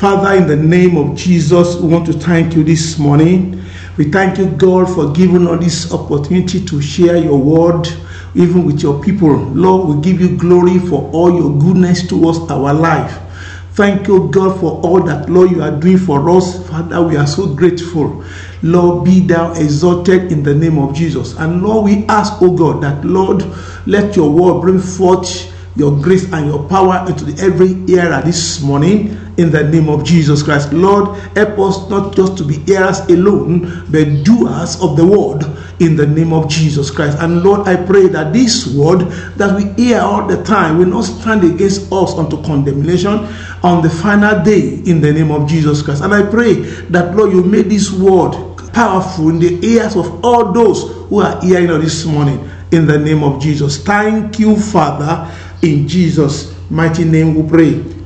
Father, in the name of Jesus, we want to thank you this morning. We thank you, God, for giving us this opportunity to share your word, even with your people. Lord, we give you glory for all your goodness towards our life. Thank you, God, for all that, Lord, you are doing for us. Father, we are so grateful. Lord, be thou exalted in the name of Jesus. And Lord, we ask, oh God, that, Lord, let your word bring forth your grace and your power into every era this morning in the name of Jesus Christ. Lord, help us not just to be hearers alone, but doers of the word in the name of Jesus Christ. And Lord, I pray that this word that we hear all the time will not stand against us unto condemnation on the final day in the name of Jesus Christ. And I pray that, Lord, you make this word powerful in the ears of all those who are hearing us this morning in the name of Jesus. Thank you, Father. In Jesus' mighty name we pray.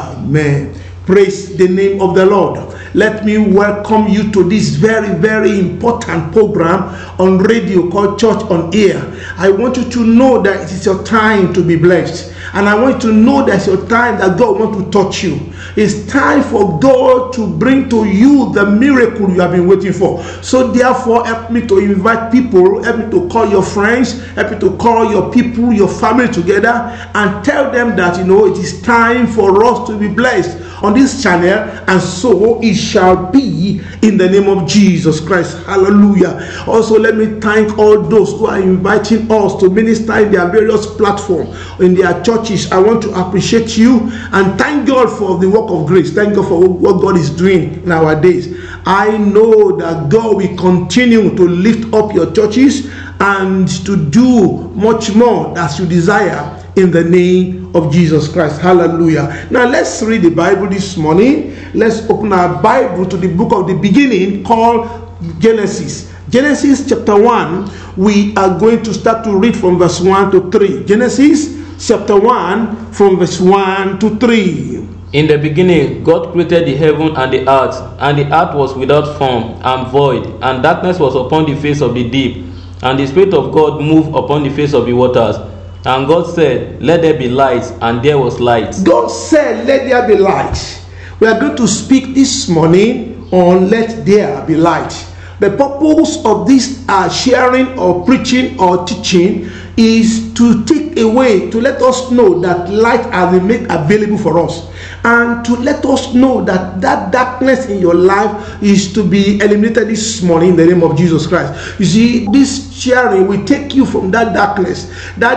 Amen. Praise the name of the Lord. Let me welcome you to this very, very important program on radio called Church on Air. I want you to know that it is your time to be blessed. And I want you to know that it's your time that God wants to touch you. It's time for God to bring to you the miracle you have been waiting for. So therefore, help me to invite people, help me to call your friends, help me to call your people, your family together and tell them that, it is time for us to be blessed on this channel, and so it shall be in the name of Jesus Christ. Hallelujah. Also, let me thank all those who are inviting us to minister in their various platforms, in their churches. I want to appreciate you and thank God for the work of grace. Thank God for what God is doing in our days. I know that God will continue to lift up your churches and to do much more as you desire in the name of Jesus Christ. Hallelujah. Now let's read the Bible this morning. Let's open our Bible to the book of the beginning called Genesis. Genesis chapter 1. We are going to start to read from verse 1 to 3. Genesis chapter 1 from verse 1 to 3. In the beginning, God created the heaven and the earth was without form and void, and darkness was upon the face of the deep, and the Spirit of God moved upon the face of the waters. And God said, let there be light, and there was light. God said, let there be light. We are going to speak this morning on let there be light. The purpose of this sharing or preaching or teaching is to take away, to let us know that light has been made available for us, and to let us know that that darkness in your life is to be eliminated this morning in the name of Jesus Christ. You see, this sharing will take you from that darkness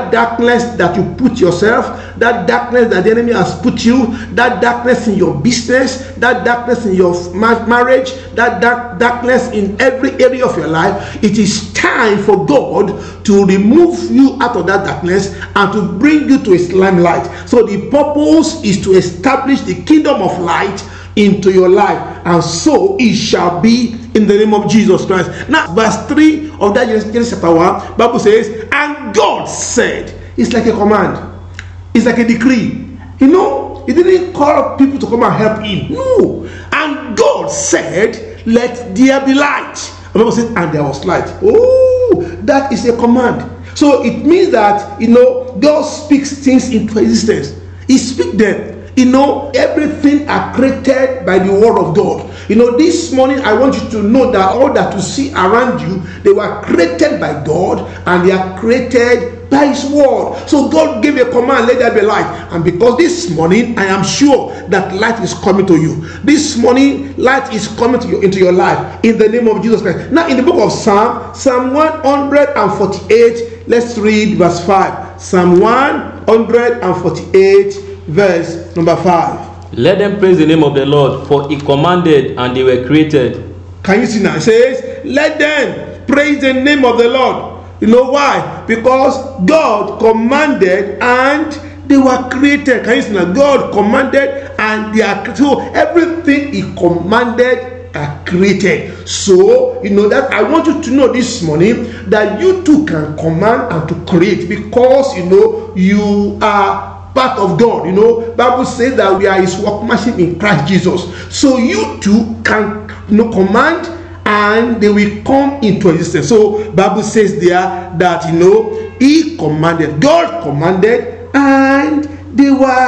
that you put yourself, that darkness that the enemy has put you, that darkness in your business, that darkness in your marriage, that darkness in every area of your life. It is time for God to remove you out of that darkness and to bring you to His limelight. So the purpose is to establish the kingdom of light into your life, and so it shall be in the name of Jesus Christ. Now verse 3 of that Genesis chapter 1, Bible says, and God said. It's like a command, it's like a decree. He didn't call people to come and help him. No. And God said, let there be light. And the Bible says, and there was light. Oh, that is a command. So it means that God speaks things into existence. He speaks them. Everything are created by the word of God. This morning I want you to know that all that you see around you, they were created by God, and they are created by His word. So God gave a command, let there be light. And because this morning I am sure that light is coming to you. This morning light is coming to you, into your life, in the name of Jesus Christ. Now in the book of Psalm 148, let's read verse 5. Psalm 148 verse number 5. Let them praise the name of the Lord, for He commanded and they were created. Can you see now? It says, let them praise the name of the Lord. You know why? Because God commanded and they were created. Can you see now? God commanded and they are created. So everything He commanded are created. So that I want you to know this morning that you too can command and to create, because you are part of God. Bible says that we are His workmanship in Christ Jesus. So you too can command and they will come into existence. So Bible says there that He commanded, God commanded, and they were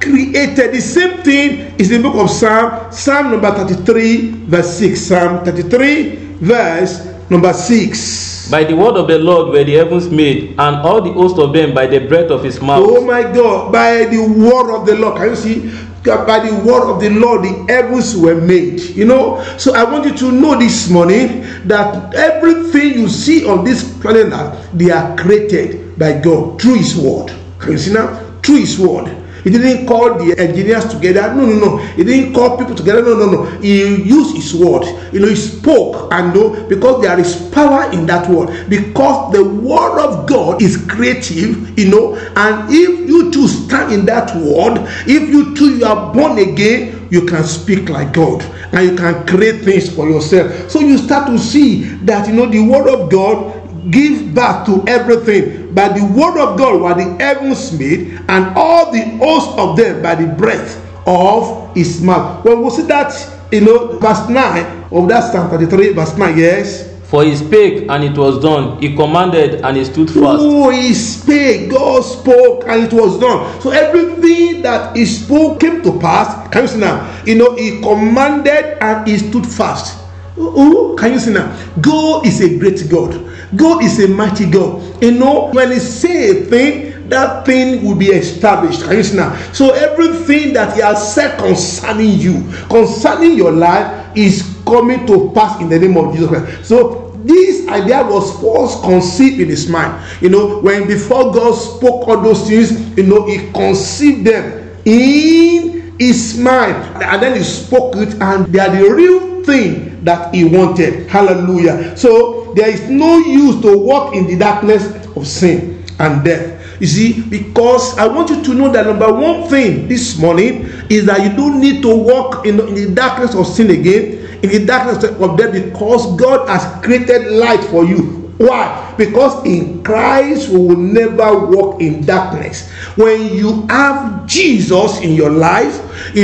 created. The same thing is in the book of Psalm number 33 verse 6. Psalm 33 verse number 6. By the word of the Lord were the heavens made, and all the host of them by the breath of his mouth. Oh my God, by the word of the Lord. Can you see? By the word of the Lord, the heavens were made. So I want you to know this morning that everything you see on this planet, they are created by God through his word. Can you see now? Through his word. He didn't call the engineers together. No. He didn't call people together. No. He used his word. He spoke, and because there is power in that word. Because the word of God is creative, and if you too stand in that word, if you too you are born again, you can speak like God, and you can create things for yourself. So you start to see that the word of God gives birth to everything. By the word of God were the heavens made, and all the host of them by the breath of his mouth. When we see that, verse 9 of that Psalm 33, verse 9, yes. For he spake, and it was done. He commanded, and it stood fast. Oh, he spake. God spoke, and it was done. So everything that he spoke came to pass. Can you see now? He commanded, and he stood fast. Can you see now? God is a great God. God is a mighty God. When he say a thing, that thing will be established. Can you see now? So everything that he has said concerning you, concerning your life, is coming to pass in the name of Jesus Christ. So this idea was first conceived in his mind. When before God spoke all those things, he conceived them in his mind, and then he spoke it, and they are the real thing that he wanted. Hallelujah. So there is no use to walk in the darkness of sin and death. You see, because I want you to know that number one thing this morning is that you don't need to walk in the darkness of sin again, in the darkness of death, because God has created light for you. Why? Because in Christ we will never walk in darkness. When you have Jesus in your life,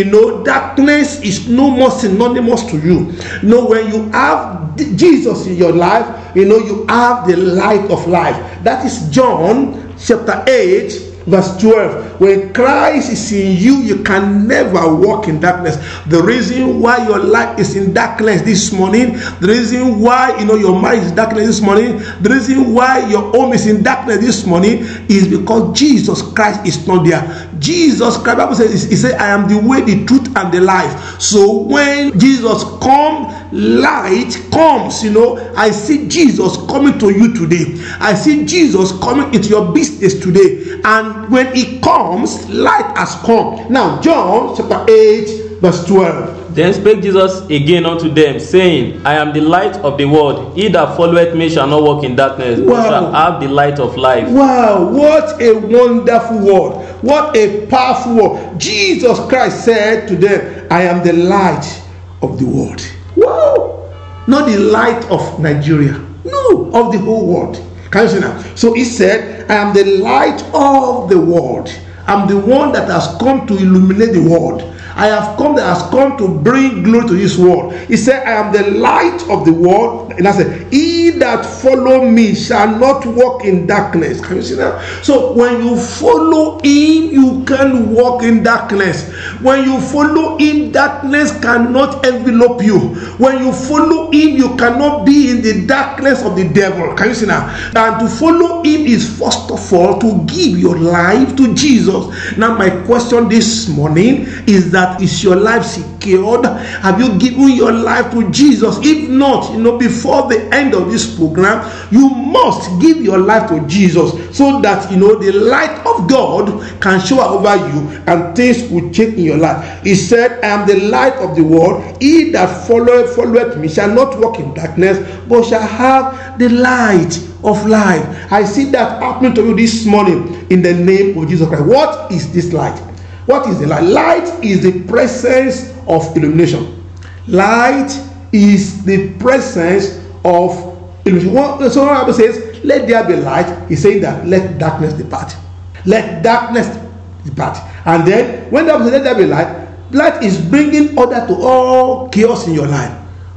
darkness is no more synonymous to you. When you have Jesus in your life, you have the light of life. That is John chapter 8 verse 12. When Christ is in you, you can never walk in darkness. The reason why your life is in darkness this morning, the reason why your marriage is in darkness this morning, the reason why your home is in darkness this morning is because Jesus Christ is not there. Jesus Christ, the Bible says, he said, I am the way, the truth, and the life. So when Jesus comes, light comes. I see Jesus coming to you today. I see Jesus coming into your business today. And when he comes, light has come. Now, John chapter 8 verse 12. Then spake Jesus again unto them, saying, I am the light of the world. He that followeth me shall not walk in darkness, but shall have the light of life. Wow, what a wonderful word. What a powerful word. Jesus Christ said to them, I am the light of the world. Wow. Not the light of Nigeria. No, of the whole world. Can you see now? So he said, I am the light of the world. I'm the one that has come to illuminate the world. I have come that has come to bring glory to this world. He said, I am the light of the world. And I said, he that follow me shall not walk in darkness. Can you see that? So when you follow him, you can walk in darkness. When you follow him, darkness cannot envelope you. When you follow him, you cannot be in the darkness of the devil. Can you see now? And to follow him is first of all to give your life to Jesus. Now my question this morning is that, is your life secured? Have you given your life to Jesus? If not, before the end of this program, you must give your life to Jesus, so that the light of God can show over you and things will change in your life. He said, I am the light of the world. He that followeth me shall not walk in darkness, but shall have the light of life. I see that happening to you this morning in the name of Jesus Christ. What is this light? What is the light? Light is the presence of illumination. Light is the presence of illumination. So when the Bible says, let there be light, he's saying that let darkness depart. Let darkness depart. And then when the Bible says let there be light, light is bringing order to all chaos in your life.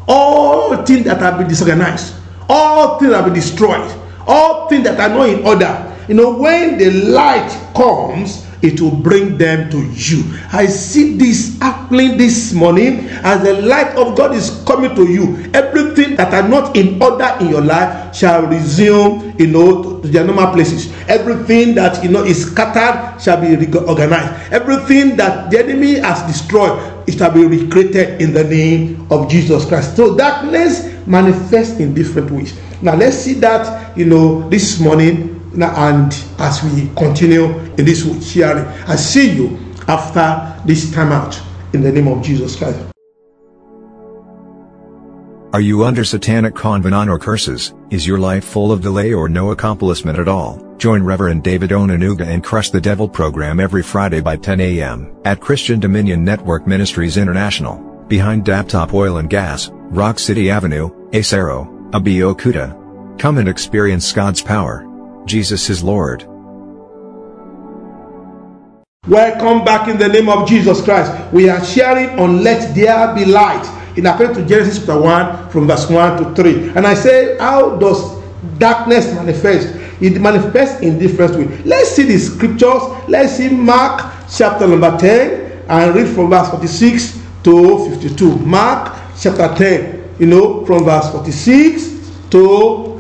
All things that have been disorganized, all things that have been destroyed, all things that are not in order. when the light comes, it will bring them to you. I see this happening this morning as the light of God is coming to you. Everything that are not in order in your life shall resume, to their normal places. Everything that is scattered shall be reorganized. Everything that the enemy has destroyed, it shall be recreated in the name of Jesus Christ. So darkness manifests in different ways. Now let's see that this morning. And as we continue in this sharing, I see you after this time out in the name of Jesus Christ. Are you under satanic covenant or curses? Is your life full of delay or no accomplishment at all? Join Reverend David Onanuga and Crush the Devil program every Friday by 10 a.m. at Christian Dominion Network Ministries International, behind Daptop Oil and Gas, Rock City Avenue, Acero, Abeokuta. Come and experience God's power. Jesus is Lord. Welcome back in the name of Jesus Christ. We are sharing on Let There Be Light, in according to Genesis chapter 1 from verse 1 to 3. And I say, how does darkness manifest? It manifests in different ways. Let's see the scriptures. Let's see Mark chapter number 10 and read from verse 46 to 52. Mark chapter 10, from verse 46 to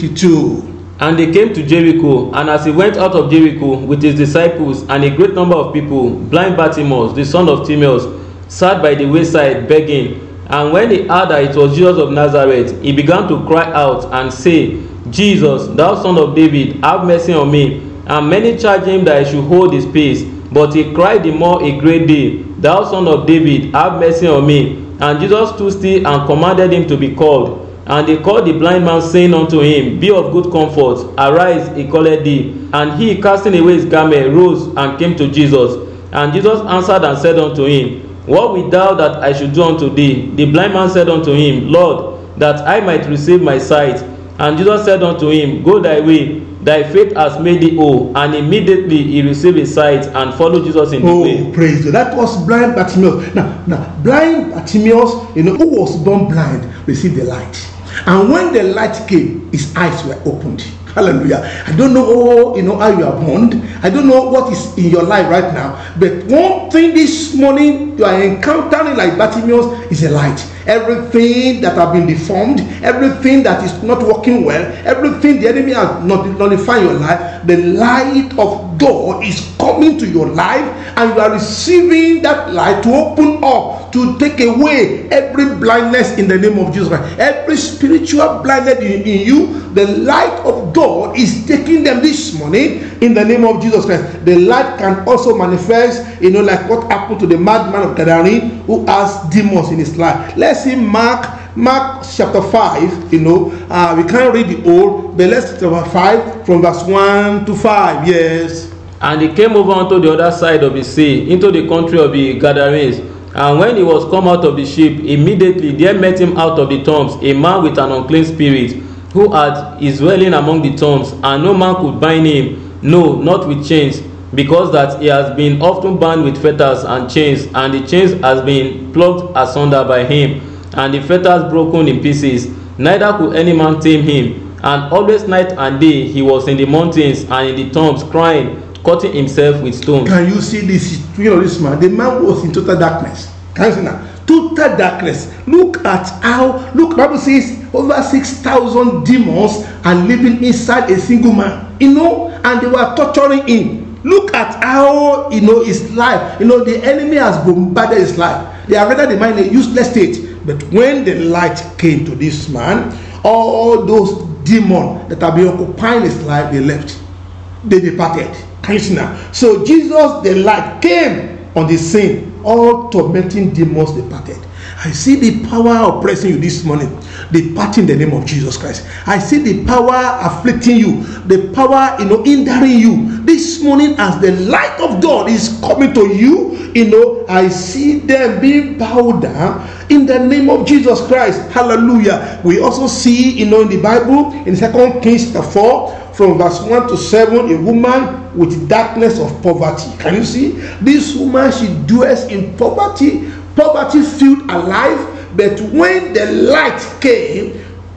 52. And they came to Jericho, and as he went out of Jericho with his disciples and a great number of people, blind Bartimaeus, the son of Timaeus, sat by the wayside begging. And when he heard that it was Jesus of Nazareth, he began to cry out and say, Jesus, thou son of David, have mercy on me. And many charged him that he should hold his peace. But he cried the more a great day, Thou son of David, have mercy on me. And Jesus stood still and commanded him to be called. And they called the blind man, saying unto him, Be of good comfort, arise, he calleth thee. And he, casting away his garment, rose and came to Jesus. And Jesus answered and said unto him, What wilt thou that I should do unto thee? The blind man said unto him, Lord, that I might receive my sight. And Jesus said unto him, Go thy way, thy faith has made thee whole. And immediately he received his sight and followed Jesus in the way. Oh, praise God. That was blind Bartimaeus. Now, blind Bartimaeus, who was born blind, received the light. And when the light came, his eyes were opened. Hallelujah. I don't know, how you are born. I don't know what is in your life right now. But one thing this morning you are encountering like Bartimaeus is a light. Everything that have been deformed, everything that is not working well, everything the enemy has not nullified your life, the light of God is coming to your life, and you are receiving that light to open up, to take away every blindness in the name of Jesus Christ. Every spiritual blindness in you, the light of God is taking them this morning in the name of Jesus Christ. The light can also manifest, like what happened to the madman of Gadarene who has demons in his life. Let's see Mark chapter 5. We can't read the whole, but let's chapter 5 from verse 1 to 5. Yes. And he came over unto the other side of the sea, into the country of the Gadarenes. And when he was come out of the ship, immediately there met him out of the tombs a man with an unclean spirit, who had his dwelling among the tombs, and no man could bind him, no, not with chains, because that he has been often bound with fetters and chains, and the chains has been plucked asunder by him, and the fetters broken in pieces. Neither could any man tame him. And always night and day he was in the mountains and in the tombs, crying, cutting himself with stones. Can you see this? This man, the man was in total darkness. Can you see now? Total darkness. Look at how, the Bible says over 6,000 demons are living inside a single man, and they were torturing him. Look at how, his life, the enemy has bombarded his life. They have rendered the man in a useless state. But when the light came to this man, all those demons that have been occupying his life, they left. They departed. Can you see now? So Jesus, the light, came on the scene. All tormenting demons departed. I see the power oppressing you this morning, departing in the name of Jesus Christ. I see the power afflicting you, the power, hindering you. This morning, as the light of God is coming to you, I see them being bowed down in the name of Jesus Christ. Hallelujah. We also see, in the Bible, in 2 Kings 4, from verse 1 to 7, a woman with darkness of poverty. Can you see? This woman, she dwells in poverty filled alive, but when the light came,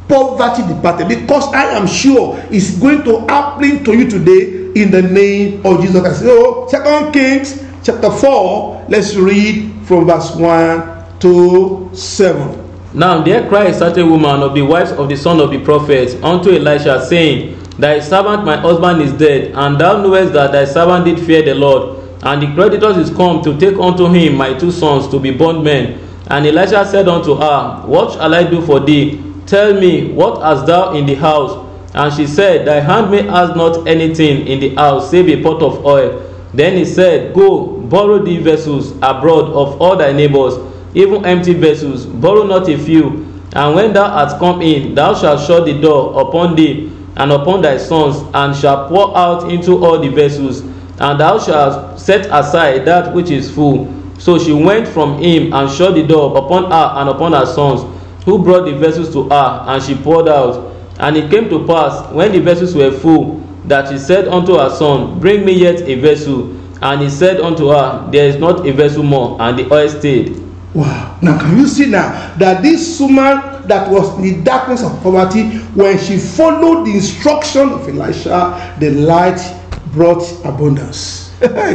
poverty departed, because I am sure it's going to happen to you today in the name of Jesus Christ. So 2 Kings chapter 4, let's read from verse 1 to 7. Now there cried a certain woman of the wives of the son of the prophet unto Elisha, saying, Thy servant my husband is dead, and thou knowest that thy servant did fear the Lord, and the creditors is come to take unto him my 2 sons to be bondmen. And Elisha said unto her, What shall I do for thee? Tell me, what hast thou in the house? And she said, Thy handmaid has not anything in the house, save a pot of oil. Then he said, Go, borrow thee vessels abroad of all thy neighbors, even empty vessels, borrow not a few. And when thou art come in, thou shalt shut the door upon thee and upon thy sons, and shalt pour out into all the vessels, and thou shalt set aside that which is full. So she went from him and shut the door upon her and upon her sons, who brought the vessels to her, and she poured out. And it came to pass, when the vessels were full, that she said unto her son, Bring me yet a vessel. And he said unto her, There is not a vessel more. And the oil stayed. Wow. Now can you see now that this woman that was in the darkness of poverty, when she followed the instruction of Elisha, the light brought abundance.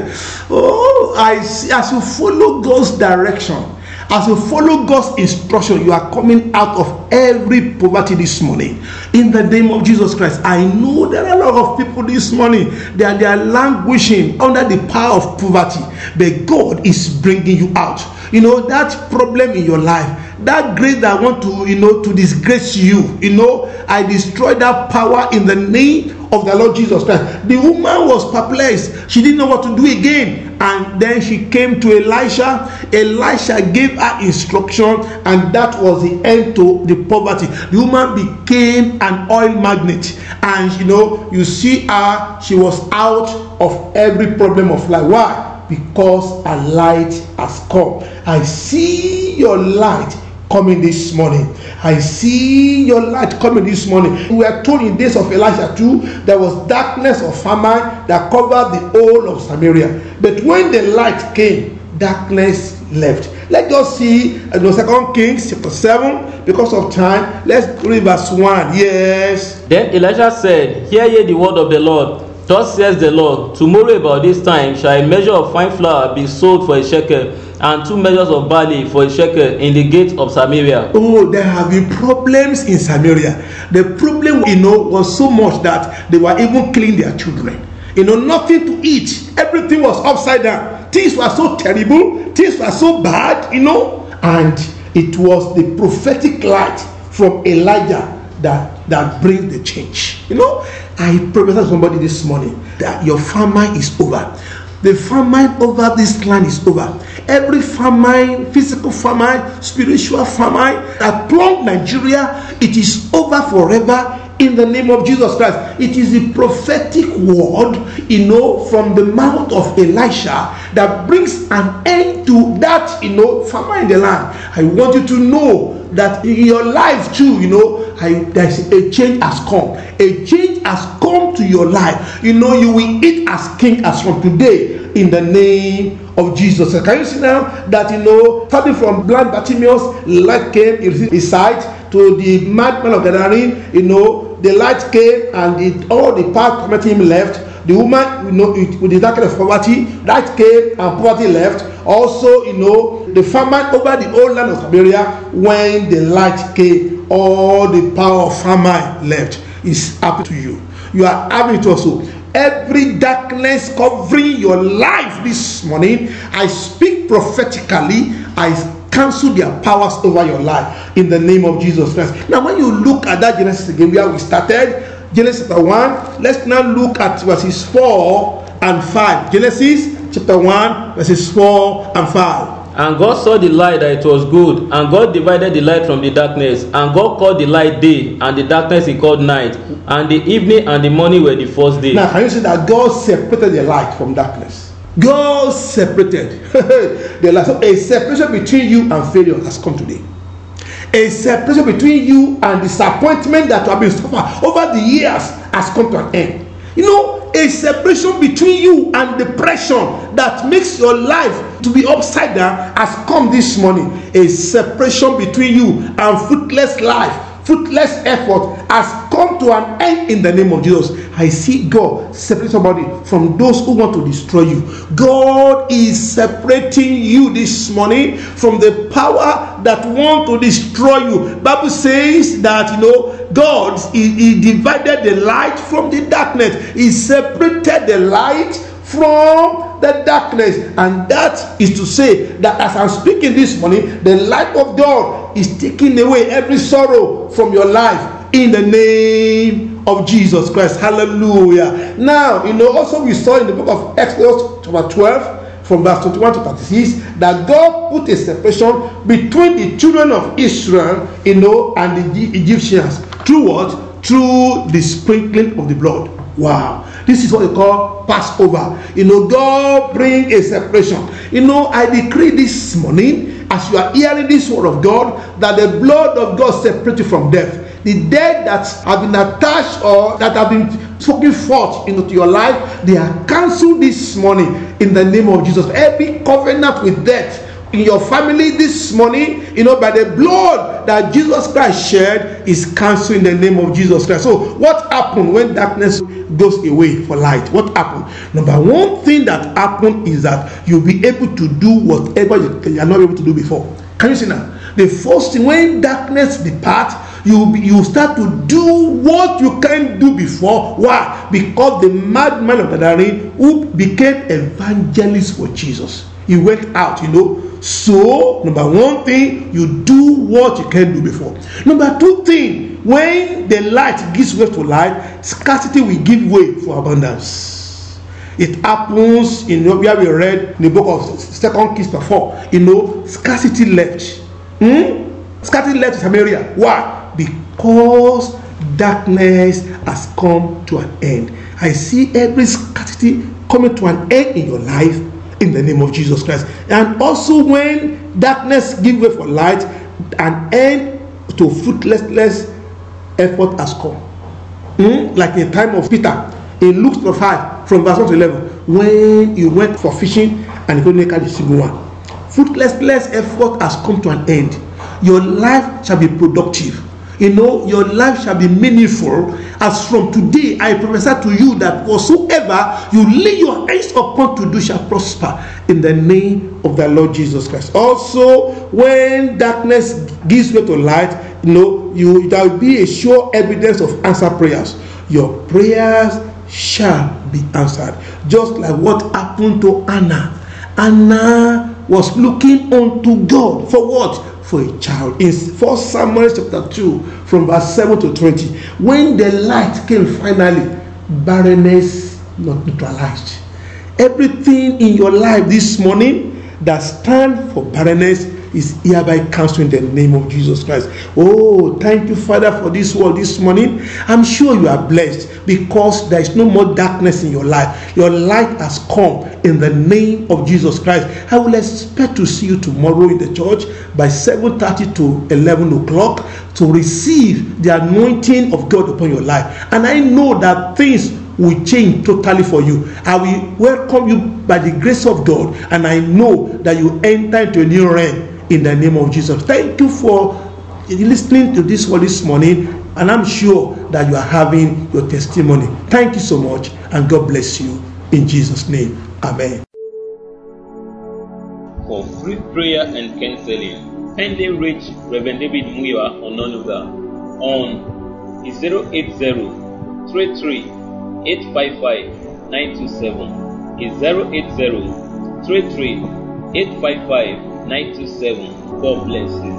Oh, I see. As you follow God's direction, as you follow God's instruction, you are coming out of every poverty this morning. In the name of Jesus Christ, I know there are a lot of people this morning, they are languishing under the power of poverty, but God is bringing you out. You know, that problem in your life, that grace that want to, to disgrace you, I destroy that power in the name of the Lord Jesus Christ. The woman was perplexed. She didn't know what to do again. And then she came to Elisha. Elisha gave her instruction, and that was the end to the poverty. The woman became an oil magnate. And you see her, she was out of every problem of life. Why? Because a light has come. I see your light coming this morning. I see your light coming this morning. We are told in days of Elisha too, there was darkness of famine that covered the whole of Samaria. But when the light came, darkness left. Let's just see 2 Kings chapter 7. Because of time, let's read verse 1. Yes. Then Elisha said, Hear ye the word of the Lord. Thus says the Lord, Tomorrow about this time shall a measure of fine flour be sold for a shekel, and 2 measures of barley for a shekel in the gate of Samaria. Oh, there have been problems in Samaria. The problem, was so much that they were even killing their children. Nothing to eat. Everything was upside down. Things were so terrible. Things were so bad, And it was the prophetic light from Elijah that brings the change. I prophesy to somebody this morning that your famine is over. The famine over this land is over. Every famine, physical famine, spiritual famine that plumbed Nigeria, it is over forever in the name of Jesus Christ. It is the prophetic word, from the mouth of Elisha that brings an end to that, famine in the land. I want you to know that in your life too, there's a change has come. A change has come to your life. You will eat as king as from today in the name of Jesus. Can you see now that, starting from blind Bartimaeus, light came in his sight, to the madman of Gadarene, the light came and all the path permitting him left. The woman, with the darkness of poverty, light came and poverty left. Also, the famine over the whole land of Samaria, when the light came, all the power of famine left. It's happening to you. You are having it also. Every darkness covering your life this morning, I speak prophetically. I cancel their powers over your life in the name of Jesus Christ. Now, when you look at that Genesis again, where we started, Genesis chapter 1, let's now look at verses 4 and 5. Genesis chapter 1, verses 4 and 5. And God saw the light that it was good, and God divided the light from the darkness. And God called the light day, and the darkness he called night. And the evening and the morning were the first day. Now, can you see that God separated the light from darkness? God separated the light. So a separation between you and failure has come today. A separation between you and disappointment that you have been suffering over the years has come to an end. A separation between you and depression that makes your life to be upside down has come this morning. A separation between you and fruitless life, fruitless effort has come to an end in the name of Jesus. I see God separate somebody from those who want to destroy you. God is separating you this morning from the power that want to destroy you. Bible says that, God he divided the light from the darkness. He separated the light from the darkness, and that is to say that as I'm speaking this morning, the light of God is taking away every sorrow from your life in the name of Jesus Christ. Hallelujah. Now, also we saw in the book of Exodus chapter 12 from verse 21 to 36 that God put a separation between the children of Israel, and the Egyptians. Through what? Through the sprinkling of the blood. Wow. This is what they call Passover. God bring a separation. I decree this morning, as you are hearing this word of God, that the blood of God separate you from death. The dead that have been attached or that have been spoken forth into your life, they are cancelled this morning in the name of Jesus. Every covenant with death in your family this morning, by the blood that Jesus Christ shed, is cancelled in the name of Jesus Christ. So what happened when darkness goes away for light? What happened? Number one thing that happened is that you'll be able to do whatever you are not able to do before. Can you see now? The first thing, when darkness departs, you start to do what you can't do before. Why? Because the madman of Gadarene, who became evangelist for Jesus, he went out, So, number one thing, you do what you can't do before. Number two thing, when the light gives way to light, scarcity will give way for abundance. It happens in where we read in the book of 2 Kings 4. Scarcity left. Scarcity left Samaria. Why? Because darkness has come to an end. I see every scarcity coming to an end in your life in the name of Jesus Christ. And also when darkness gives way for light, an end to fruitless effort has come. Like in the time of Peter in Luke 5 from verse 1 to 11, when he went for fishing and he couldn't catch a single one. Fruitless effort has come to an end. Your life shall be productive. Your life shall be meaningful. As from today, I prophesy to you that whatsoever you lay your hands upon to do shall prosper in the name of the Lord Jesus Christ. Also, when darkness gives way to light, there will be a sure evidence of answered prayers. Your prayers shall be answered. Just like what happened to Anna. Anna was looking unto God for what? For a child. In 1 Samuel chapter 2 from verse 7 to 20, when the light came finally, barrenness not neutralized. Everything in your life this morning that stands for barrenness is hereby cancelled in the name of Jesus Christ. Oh, thank you, Father, for this word this morning. I'm sure you are blessed because there is no more darkness in your life. Your light has come in the name of Jesus Christ. I will expect to see you tomorrow in the church by 7:30 to 11 o'clock to receive the anointing of God upon your life. And I know that things will change totally for you. I will welcome you by the grace of God, and I know that you enter into a new realm in the name of Jesus. Thank you for listening to this word this morning, and I'm sure that you are having your testimony. Thank you so much, and God bless you in Jesus' name. Amen. For free prayer and counseling, kindly reach Reverend David Muyiwa Ononuga on 080-33-855-927. 080-33-855-927. God bless you.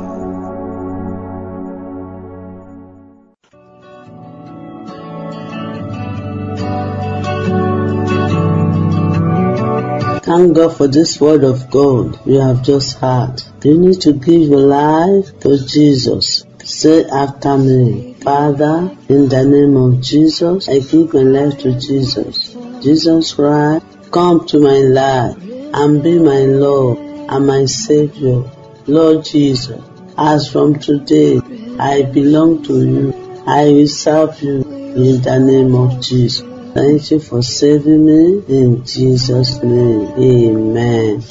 Thank God for this word of God you have just heard. You need to give your life to Jesus. Say after me, Father, in the name of Jesus, I give my life to Jesus. Jesus Christ, come to my life and be my Lord and my Savior. Lord Jesus, as from today, I belong to you. I will serve you in the name of Jesus. Thank you for saving me in Jesus' name. Amen.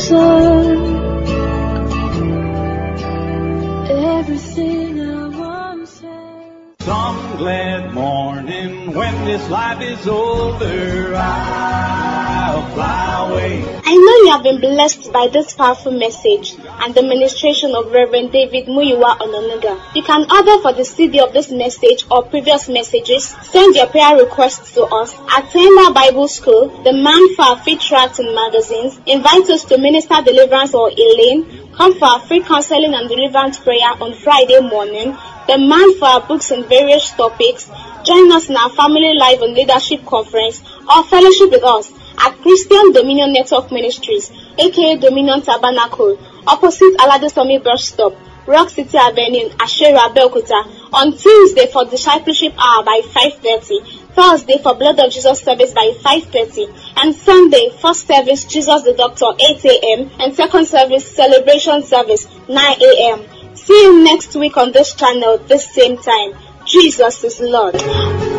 Everything I want to say. Some glad morning when this life is over, I'll fly away. I know you have been blessed by this powerful message and the ministration of Reverend David Muyiwa Ononuga. You can order for the CD of this message or previous messages. Send your prayer requests to us at Tema Bible School, the Man for Our Free Tracts and Magazines. Invite us to Minister Deliverance or Elaine. Come for our free counseling and deliverance prayer on Friday morning. The Man for Our Books on various topics. Join us in our Family Life and Leadership Conference or fellowship with us at Christian Dominion Network Ministries, aka Dominion Tabernacle, opposite Aladesomi Bus Stop, Rock City Avenue, Ashera, Belkuta, on Tuesday for Discipleship Hour by 5:30, Thursday for Blood of Jesus service by 5:30, and Sunday, first service Jesus the Doctor 8 a.m. and second service Celebration service 9 a.m. See you next week on this channel, this same time. Jesus is Lord.